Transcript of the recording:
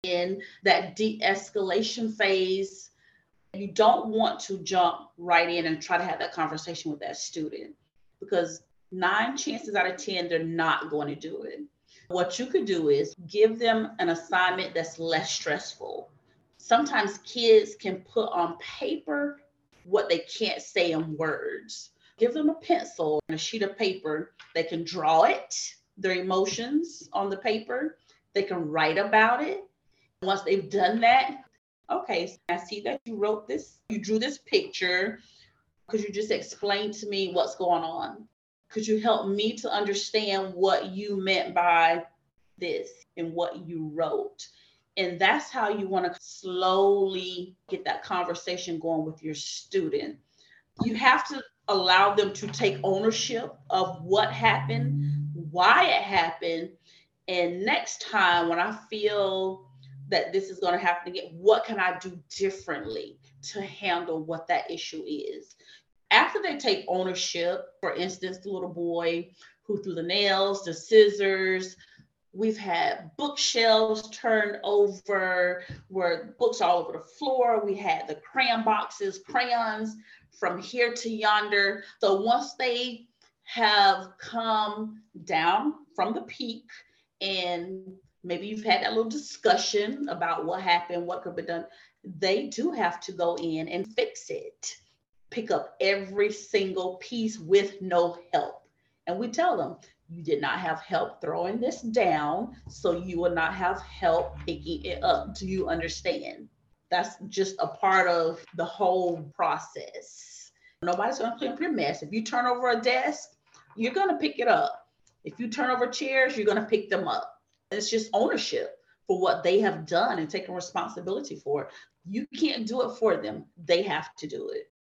in that de-escalation phase. You don't want to jump right in and try to have that conversation with that student, because 9 chances out of 10, they're not going to do it. What you could do is give them an assignment that's less stressful. Sometimes kids can put on paper what they can't say in words. Give them a pencil and a sheet of paper. They can draw it, their emotions on the paper. They can write about it. Once they've done that, okay, so I see that you wrote this, you drew this picture. Could you just explain to me what's going on? Could you help me to understand what you meant by this and what you wrote? And that's how you want to slowly get that conversation going with your student. You have to allow them to take ownership of what happened, why it happened, and next time when I feel that this is going to happen again, what can I do differently to handle what that issue is? After they take ownership, for instance, the little boy who threw the nails, the scissors, we've had bookshelves turned over where books all over the floor. We had the crayon boxes, crayons from here to yonder. So once they have come down from the peak, and maybe you've had that little discussion about what happened, what could be done, they do have to go in and fix it, pick up every single piece with no help. And we tell them, you did not have help throwing this down, so you will not have help picking it up. Do you understand? That's just a part of the whole process. Nobody's going to clean up your mess. If you turn over a desk, you're going to pick it up. If you turn over chairs, you're going to pick them up. It's just ownership for what they have done and taking responsibility for it. You can't do it for them. They have to do it.